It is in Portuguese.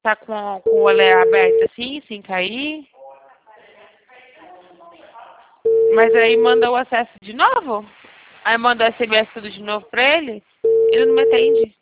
Tá com o olé aberto assim, sem cair. Mas aí manda o acesso de novo? Aí manda o SMS tudo de novo pra ele? Ele não me atende.